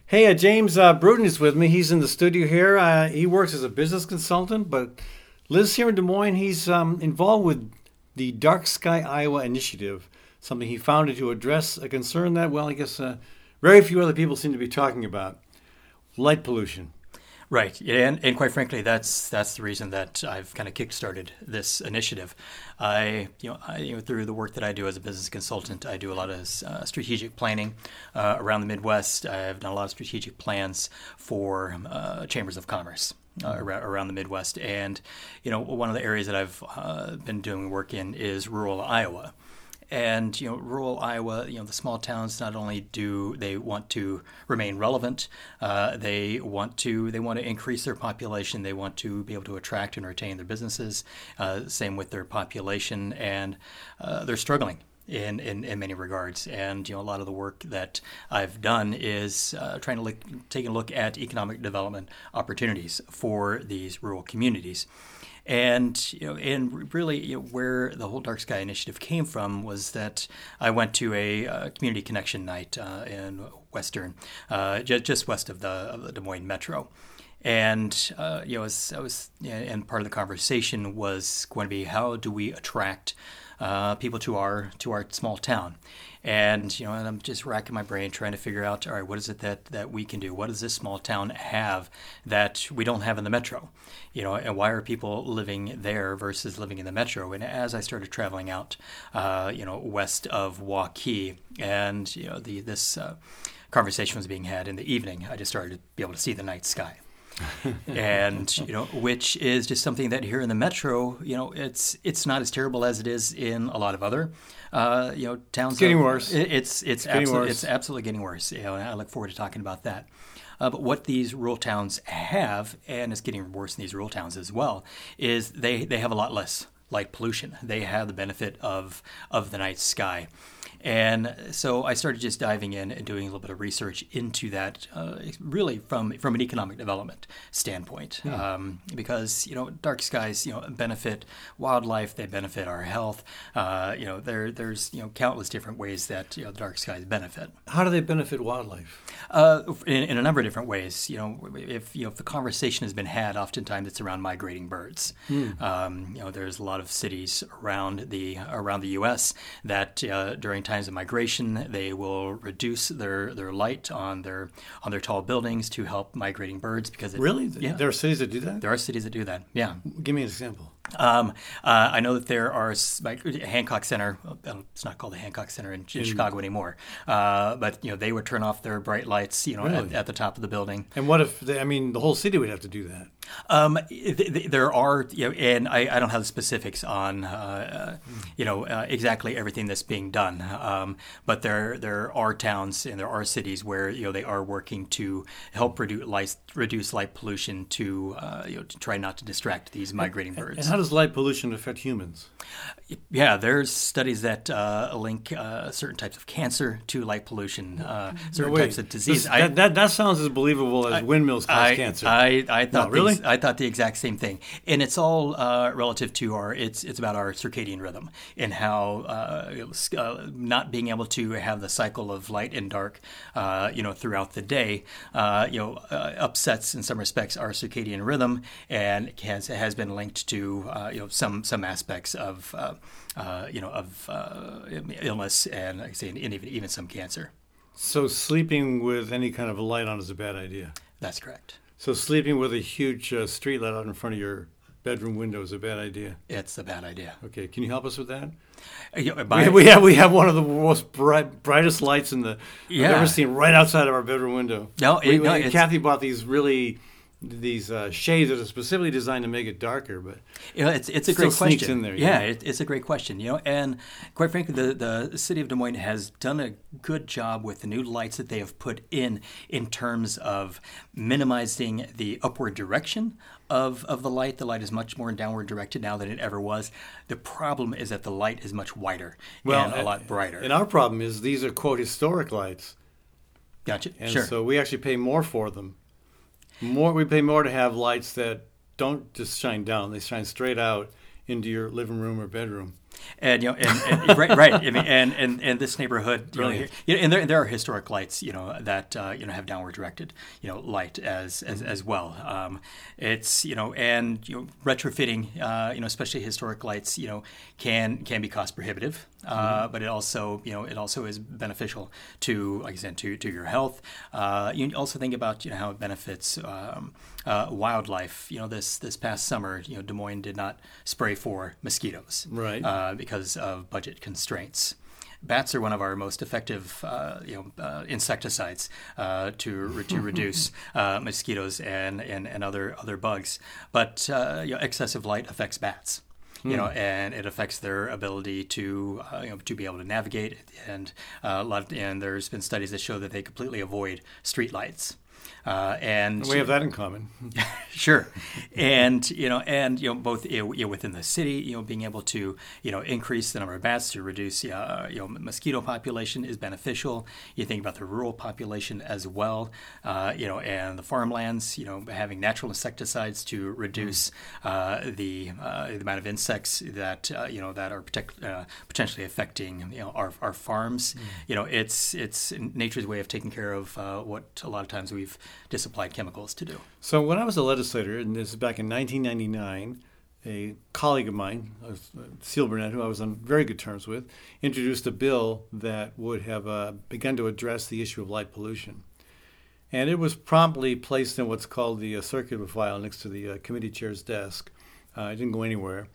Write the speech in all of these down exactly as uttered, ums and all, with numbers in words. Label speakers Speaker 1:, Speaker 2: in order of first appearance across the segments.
Speaker 1: Hey, uh, James uh, Bruton is with me. He's in the studio here. Uh, he works as a business consultant, but lives here in Des Moines. He's um, involved with the Dark Sky Iowa Initiative, something he founded to address a concern that, well, I guess uh, very few other people seem to be talking about: light pollution.
Speaker 2: Right, and and quite frankly, that's that's the reason that I've kind of kickstarted this initiative. I, you know, I, you know, through the work that I do as a business consultant, I do a lot of uh, strategic planning uh, around the Midwest. I've done a lot of strategic plans for uh, chambers of commerce uh, around, around the Midwest, and you know, one of the areas that I've uh, been doing work in is rural Iowa. And, you know, rural Iowa, you know, the small towns, not only do they want to remain relevant, uh, they want to they want to increase their population. They want to be able to attract and retain their businesses. Uh, same with their population, and uh, they're struggling in, in, in many regards. And, you know, a lot of the work that I've done is uh, trying to look, take a look at economic development opportunities for these rural communities. And you know, and really, you know, where the whole Dark Sky Initiative came from was that I went to a uh, community connection night uh, in Western, uh, just, just west of the, of the Des Moines Metro. And uh, you know, as I was, and part of the conversation was going to be, how do we attract uh, people to our to our small town? And you know, and I'm just racking my brain trying to figure out, all right, what is it that, that we can do? What does this small town have that we don't have in the metro? You know, and why are people living there versus living in the metro? And as I started traveling out, uh, you know, west of Waukee, and you know, the this uh, conversation was being had in the evening, I just started to be able to see the night sky. And you know, which is just something that here in the metro, you know, it's it's not as terrible as it is in a lot of other, uh, you know, towns.
Speaker 1: It's getting
Speaker 2: of,
Speaker 1: worse.
Speaker 2: It, it's it's,
Speaker 1: it's
Speaker 2: absolutely it's absolutely getting worse. You know, and I look forward to talking about that. Uh, but what these rural towns have, and it's getting worse in these rural towns as well, is they they have a lot less light pollution. They have the benefit of of the night sky. And so I started just diving in and doing a little bit of research into that, uh, really from from an economic development standpoint, yeah. um, because you know, dark skies, you know, benefit wildlife, they benefit our health. Uh, you know, there there's you know countless different ways that you know the dark skies benefit.
Speaker 1: How do they benefit wildlife?
Speaker 2: Uh, in, in a number of different ways. You know, if you know if the conversation has been had, oftentimes it's around migrating birds. Mm. Um, you know, there's a lot of cities around the around the U S that uh, during times of migration, they will reduce their, their light on their on their tall buildings to help migrating birds. Because it,
Speaker 1: really,
Speaker 2: yeah,
Speaker 1: there are cities that do that.
Speaker 2: There are cities that do that. Yeah,
Speaker 1: give me an example.
Speaker 2: Um, uh, I know that there are like Hancock Center. Well, it's not called the Hancock Center in, in Chicago anymore, uh, but you know they would turn off their bright lights, you know, really? at, at the top of the building.
Speaker 1: And what if they, I mean, the whole city would have to do that?
Speaker 2: Um, th- th- there are, you know, and I, I don't have the specifics on, uh, uh, you know, uh, exactly everything that's being done. Um, but there there are towns and there are cities where you know they are working to help reduce light reduce light pollution to uh, you know to try not to distract these migrating
Speaker 1: and,
Speaker 2: birds.
Speaker 1: And how does light pollution affect humans?
Speaker 2: Yeah, there's studies that uh, link uh, certain types of cancer to light pollution, uh, certain
Speaker 1: no,
Speaker 2: types of disease.
Speaker 1: This,
Speaker 2: I,
Speaker 1: that, that that sounds as believable as I, windmills cause
Speaker 2: I,
Speaker 1: cancer.
Speaker 2: I, I thought
Speaker 1: no, really.
Speaker 2: The, I thought the exact same thing, and it's all uh, relative to our. It's it's about our circadian rhythm and how uh, uh, not being able to have the cycle of light and dark, uh, you know, throughout the day, uh, you know, uh, upsets in some respects our circadian rhythm, and has has been linked to uh, you know some some aspects of uh, uh, you know of uh, illness and like I say, and even even some cancer.
Speaker 1: So sleeping with any kind of a light on is a bad idea.
Speaker 2: That's correct.
Speaker 1: So sleeping with a huge uh, street light out in front of your bedroom window is a bad idea.
Speaker 2: It's a bad idea.
Speaker 1: Okay, can you help us with that?
Speaker 2: Uh, you know, by,
Speaker 1: we, we have we have one of the most bright, brightest lights in the
Speaker 2: yeah.
Speaker 1: I've ever seen right outside of our bedroom window.
Speaker 2: No, it,
Speaker 1: we,
Speaker 2: no
Speaker 1: we, Kathy bought these really these uh, shades that are specifically designed to make it darker, but
Speaker 2: you know, it's it's a
Speaker 1: still
Speaker 2: great
Speaker 1: sneaks
Speaker 2: question.
Speaker 1: in there.
Speaker 2: Yeah,
Speaker 1: yeah.
Speaker 2: It, it's a great question. You know, and quite frankly, the the city of Des Moines has done a good job with the new lights that they have put in in terms of minimizing the upward direction of of the light. The light is much more downward directed now than it ever was. The problem is that the light is much wider
Speaker 1: well,
Speaker 2: and a lot brighter.
Speaker 1: And our problem is these are quote historic lights.
Speaker 2: Gotcha.
Speaker 1: And
Speaker 2: sure.
Speaker 1: so we actually pay more for them. More, we pay more to have lights that don't just shine down; they shine straight out into your living room or bedroom.
Speaker 2: And you know, and, and right, right. I mean, and and and this neighborhood, you know,
Speaker 1: Brilliant.
Speaker 2: here, and there there are historic lights, you know, that uh, you know have downward directed, you know, light as as, as well. Um, it's you know, and you know, retrofitting, uh, you know, especially historic lights, you know, can can be cost prohibitive, uh, mm-hmm. but it also you know it also is beneficial to, like I said, to to your health. Uh, you also think about you know how it benefits um, uh, wildlife. You know, this this past summer, you know, Des Moines did not spray for mosquitoes.
Speaker 1: Right.
Speaker 2: Uh, because of budget constraints. Bats are one of our most effective, uh, you know, uh, insecticides uh, to to reduce uh, mosquitoes and, and, and other other bugs. But uh, you know, excessive light affects bats, you know, and it affects their ability to uh, you know to be able to navigate. And uh, a lot of, and there's been studies that show that they completely avoid street lights. Uh, and
Speaker 1: we have that in common.
Speaker 2: Sure, and you know, and you know, both you know, within the city, you know, being able to you know increase the number of bats to reduce uh, you know mosquito population is beneficial. You think about the rural population as well, uh, you know, and the farmlands, you know, having natural insecticides to reduce uh, the uh, the amount of insects that uh, you know that are protect, uh, potentially affecting you know our our farms. Mm. You know, it's it's nature's way of taking care of uh, what a lot of times we've disapplied chemicals to do.
Speaker 1: So when I was a legislator, and this is back in nineteen ninety-nine, a colleague of mine, Seal Burnett, who I was on very good terms with, introduced a bill that would have uh, begun to address the issue of light pollution. And it was promptly placed in what's called the uh, circular file next to the uh, committee chair's desk. Uh, it didn't go anywhere.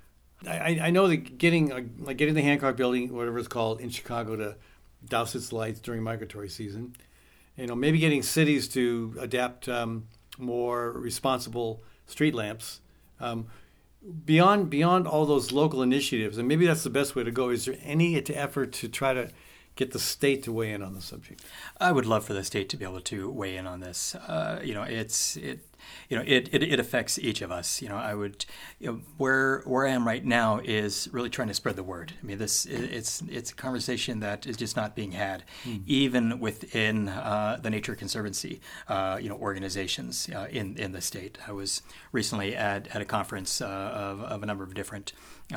Speaker 1: I, I know that getting uh, like getting the Hancock Building, whatever it's called, in Chicago to douse its lights during migratory season, you know, maybe getting cities to adapt um, more responsible street lamps. Um, beyond beyond all those local initiatives, and maybe that's the best way to go. Is there any effort to try to get the state to weigh in on the subject?
Speaker 2: I would love for the state to be able to weigh in on this. Uh, you know, it's it. You know, it, it, it affects each of us. You know, I would, you know, where where I am right now is really trying to spread the word. I mean, this it's it's a conversation that is just not being had, mm. even within uh, the Nature Conservancy, uh, you know, organizations uh, in in the state. I was recently at at a conference uh, of of a number of different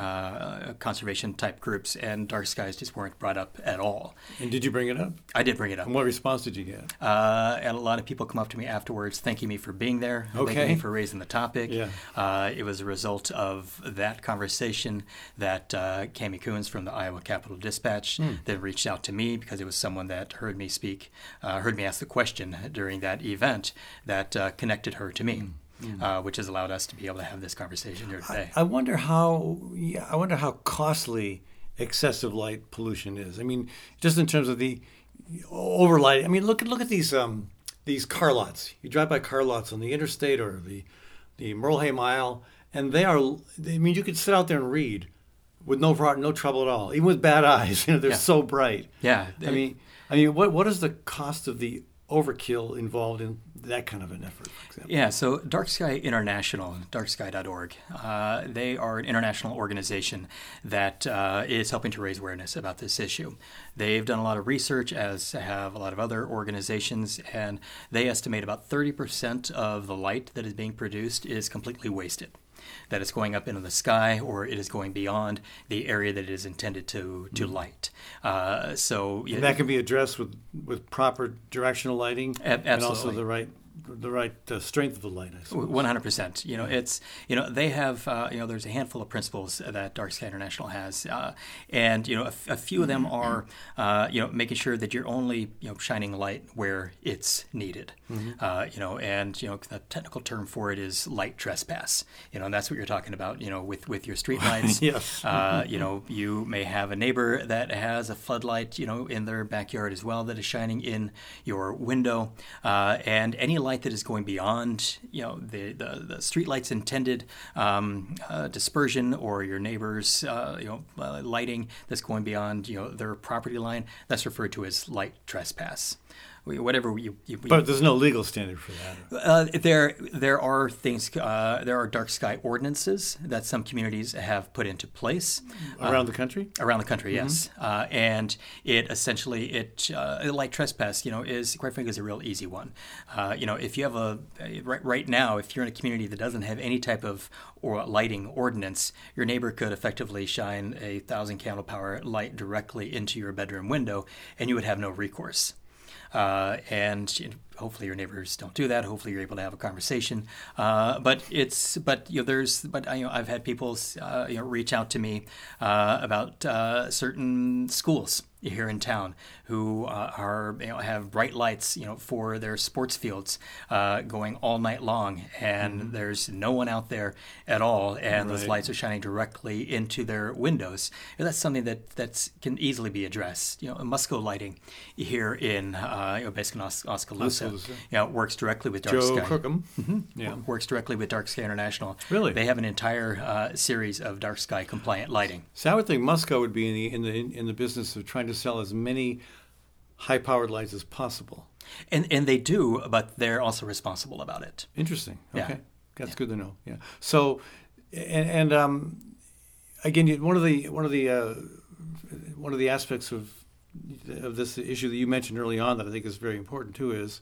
Speaker 2: uh, conservation type groups, and dark skies just weren't brought up at all.
Speaker 1: And did you bring it up?
Speaker 2: I did bring it up.
Speaker 1: And what response did you get?
Speaker 2: Uh, and a lot of people come up to me afterwards, thanking me for being there.
Speaker 1: Okay.
Speaker 2: Thank you for raising the topic.
Speaker 1: Yeah.
Speaker 2: Uh, it was a result of that conversation that uh, Cami Coons from the Iowa Capitol Dispatch mm. then reached out to me because it was someone that heard me speak, uh, heard me ask the question during that event that uh, connected her to me. Mm. Mm. Uh, which has allowed us to be able to have this conversation here today.
Speaker 1: I, I wonder how. Yeah, I wonder how costly excessive light pollution is. I mean, just in terms of the overlight. I mean, look at look at these um, these car lots. You drive by car lots on the interstate or the the Merle Hay Mile, and they are. I mean, you could sit out there and read with no no trouble at all, even with bad eyes. You know, they're
Speaker 2: yeah.
Speaker 1: so bright.
Speaker 2: Yeah.
Speaker 1: I mean, I mean, what what is the cost of the overkill involved in that kind of an effort, for example?
Speaker 2: Yeah, so Dark Sky International, dark sky dot org, uh, they are an international organization that uh, is helping to raise awareness about this issue. They've done a lot of research, as have a lot of other organizations, and they estimate about thirty percent of the light that is being produced is completely wasted. That it's going up into the sky, or it is going beyond the area that it is intended to to mm. light. Uh, so
Speaker 1: and that can be addressed with, with proper directional lighting,
Speaker 2: ab-
Speaker 1: and also the right the right uh, strength of the light, I suppose.
Speaker 2: one hundred percent. You know, it's you know they have uh, you know there's a handful of principles that Dark Sky International has, uh, and you know a, f- a few of them are uh, you know making sure that you're only you know shining light where it's needed. Mm-hmm. Uh, you know, and you know the technical term for it is light trespass. You know, and that's what you're talking about. You know, with with your street lights.
Speaker 1: Yes.
Speaker 2: Uh, you know, you may have a neighbor that has a floodlight, you know, in their backyard as well that is shining in your window, uh, and any light that is going beyond, you know, the the, the street light's intended um, uh, dispersion, or your neighbor's, uh, you know, uh, lighting that's going beyond, you know, their property line, that's referred to as light trespass. whatever you. you
Speaker 1: but there's no legal standard for that.
Speaker 2: Uh, there, there are things. Uh, there are dark sky ordinances that some communities have put into place
Speaker 1: around
Speaker 2: uh,
Speaker 1: the country.
Speaker 2: Around the country, yes, mm-hmm. uh, and it essentially it uh, light trespass. You know, is quite frankly is a real easy one. Uh, you know, if you have a right, right now, if you're in a community that doesn't have any type of or lighting ordinance, your neighbor could effectively shine a thousand candle power light directly into your bedroom window, and you would have no recourse. Uh, and you know, hopefully your neighbors don't do that. Hopefully you're able to have a conversation. Uh, but it's but you know there's but you know I've had people uh, you know reach out to me uh, about uh, certain schools here in town who uh, are you know have bright lights you know for their sports fields uh, going all night long, and mm-hmm. there's no one out there at all, and right. those lights are shining directly into their windows. And that's something that that's can easily be addressed. You know, Musco Lighting here in uh, you know basically in Os- Oskaloosa, Oskaloosa. You know, works directly with Dark
Speaker 1: Joe
Speaker 2: Sky.
Speaker 1: Crookham.
Speaker 2: Mm-hmm.
Speaker 1: Yeah,
Speaker 2: works directly with Dark Sky International.
Speaker 1: Really,
Speaker 2: they have an entire uh, series of Dark Sky compliant lighting.
Speaker 1: So I would think Musco would be in the in the in the business of trying to sell as many high-powered lights as possible.
Speaker 2: And and they do, but they're also responsible about it.
Speaker 1: Interesting. Okay,
Speaker 2: yeah.
Speaker 1: that's
Speaker 2: yeah.
Speaker 1: good to know. Yeah. So, and, and um, again, one of the one of the uh, one of the aspects of of this issue that you mentioned early on that I think is very important too is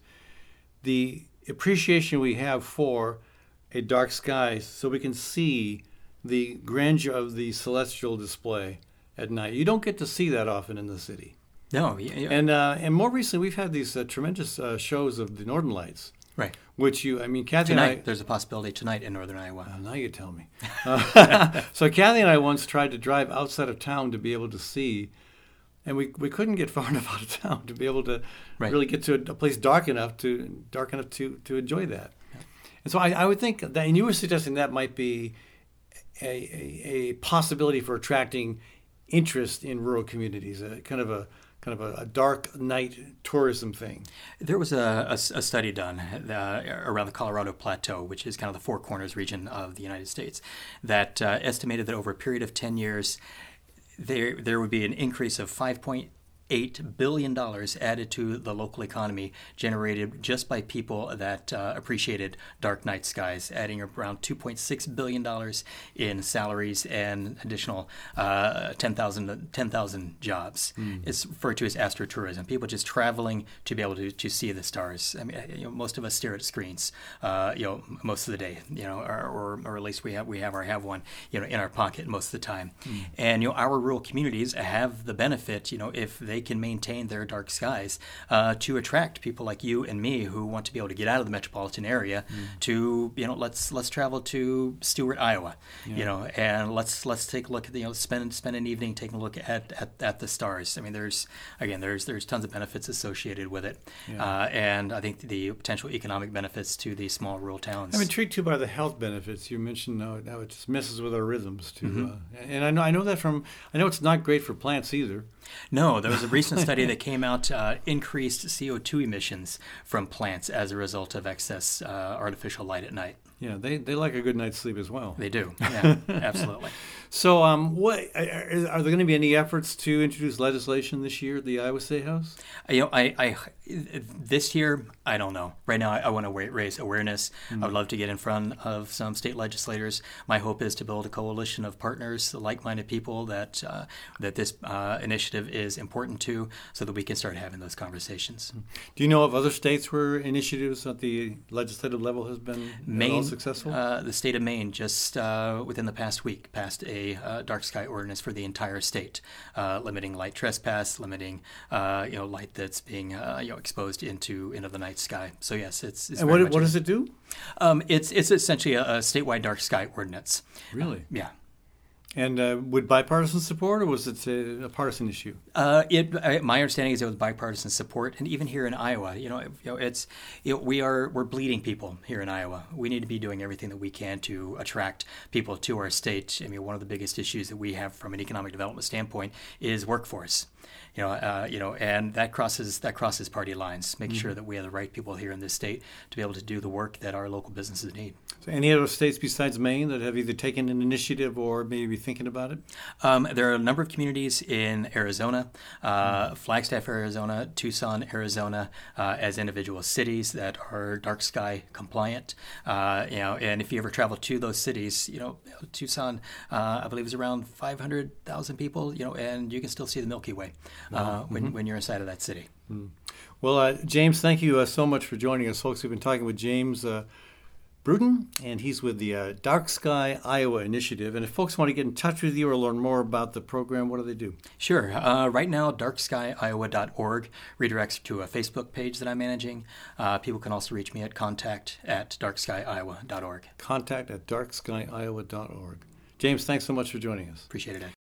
Speaker 1: the appreciation we have for a dark sky, so we can see the grandeur of the celestial display at night. You don't get to see that often in the city.
Speaker 2: No, yeah, yeah.
Speaker 1: And uh, and more recently, we've had these uh, tremendous uh, shows of the Northern Lights.
Speaker 2: Right.
Speaker 1: Which you, I mean, Kathy
Speaker 2: tonight,
Speaker 1: and I...
Speaker 2: There's a possibility tonight in Northern Iowa.
Speaker 1: Uh, now you tell me. Uh, so Kathy and I once tried to drive outside of town to be able to see, and we we couldn't get far enough out of town to be able to right. really get to a, a place dark enough to dark enough to, to enjoy that. Yeah. And so I, I would think that, and you were suggesting that might be a, a, a possibility for attracting interest in rural communities, a kind of a kind of a, a dark night tourism thing.
Speaker 2: There was a, a, a study done uh, around the Colorado Plateau, which is kind of the Four Corners region of the United States, that uh, estimated that over a period of ten years, there there would be an increase of five point eight billion dollars added to the local economy, generated just by people that uh, appreciated dark night skies, adding around two point six billion dollars in salaries and additional uh, ten thousand jobs. Mm. It's referred to as astrotourism, people just traveling to be able to, to see the stars. I mean, you know, most of us stare at screens, uh, you know, most of the day, you know, or, or, or at least we have we have or have one, you know, in our pocket most of the time. Mm. And, you know, our rural communities have the benefit, you know, if they can maintain their dark skies uh, to attract people like you and me who want to be able to get out of the metropolitan area mm. to, you know, let's let's travel to Stewart, Iowa, yeah. you know, and let's let's take a look at, you know, spend spend an evening taking a look at, at, at the stars. I mean, there's again, there's there's tons of benefits associated with it, yeah. uh, and I think the potential economic benefits to these small rural towns.
Speaker 1: I'm intrigued too by the health benefits you mentioned. How, how it just messes with our rhythms too,
Speaker 2: mm-hmm.
Speaker 1: uh, and I know I know that from I know it's not great for plants either.
Speaker 2: No, there was a recent study that came out, uh, increased C O two emissions from plants as a result of excess uh, artificial light at night.
Speaker 1: Yeah, they, they like a good night's sleep as well.
Speaker 2: They do, yeah, absolutely.
Speaker 1: So, um, what are, are there going to be any efforts to introduce legislation this year at the Iowa State House?
Speaker 2: You know, I, I this year, I don't know. Right now, I, I want to raise awareness. Mm-hmm. I would love to get in front of some state legislators. My hope is to build a coalition of partners, like-minded people that uh, that this uh, initiative is important to, so that we can start having those conversations.
Speaker 1: Do you know of other states where initiatives at the legislative level has been
Speaker 2: Maine,
Speaker 1: at all successful?
Speaker 2: Uh, the state of Maine just uh, within the past week passed a uh, dark sky ordinance for the entire state, uh, limiting light trespass, limiting uh, you know light that's being uh, you know exposed into into the night sky. So yes, it's. it's
Speaker 1: and
Speaker 2: very
Speaker 1: what
Speaker 2: much
Speaker 1: what
Speaker 2: a,
Speaker 1: does it do?
Speaker 2: Um, it's it's essentially a, a statewide dark sky ordinance.
Speaker 1: Really?
Speaker 2: Uh, yeah.
Speaker 1: And uh, would bipartisan support, or was it a, a partisan issue?
Speaker 2: Uh, it, uh, my understanding is it was bipartisan support, and even here in Iowa, you know, you know, it's you know, we are we're bleeding people here in Iowa. We need to be doing everything that we can to attract people to our state. I mean, one of the biggest issues that we have from an economic development standpoint is workforce. You know, uh, you know, and that crosses that crosses party lines. Make mm-hmm. sure that we have the right people here in this state to be able to do the work that our local businesses need.
Speaker 1: So any other states besides Maine that have either taken an initiative or maybe thinking about it?
Speaker 2: Um, there are a number of communities in Arizona, uh, mm-hmm. Flagstaff, Arizona, Tucson, Arizona, uh, as individual cities that are dark sky compliant. Uh, you know, and if you ever travel to those cities, you know, Tucson, uh, I believe is around five hundred thousand people. You know, and you can still see the Milky Way uh, mm-hmm. when when you're inside of that city.
Speaker 1: Mm. Well, uh, James, thank you uh, so much for joining us, folks. We've been talking with James Uh, Bruton, and he's with the uh, Dark Sky Iowa Initiative. And if folks want to get in touch with you or learn more about the program, what do they do?
Speaker 2: Sure. Uh, right now, dark sky iowa dot org redirects to a Facebook page that I'm managing. Uh, people can also reach me at contact at dark sky iowa dot org.
Speaker 1: Contact at dark sky iowa dot org. James, thanks so much for joining us.
Speaker 2: Appreciate it, Ed.